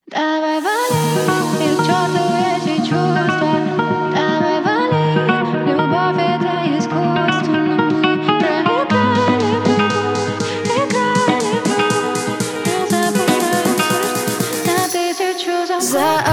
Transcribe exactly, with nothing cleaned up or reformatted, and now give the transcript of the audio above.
Давай вали, и к черту эти чувства. Давай вали, любовь это искусство. Но мы проиграли в любовь, играли в любовь. Я забываю все, что на тысячу замков.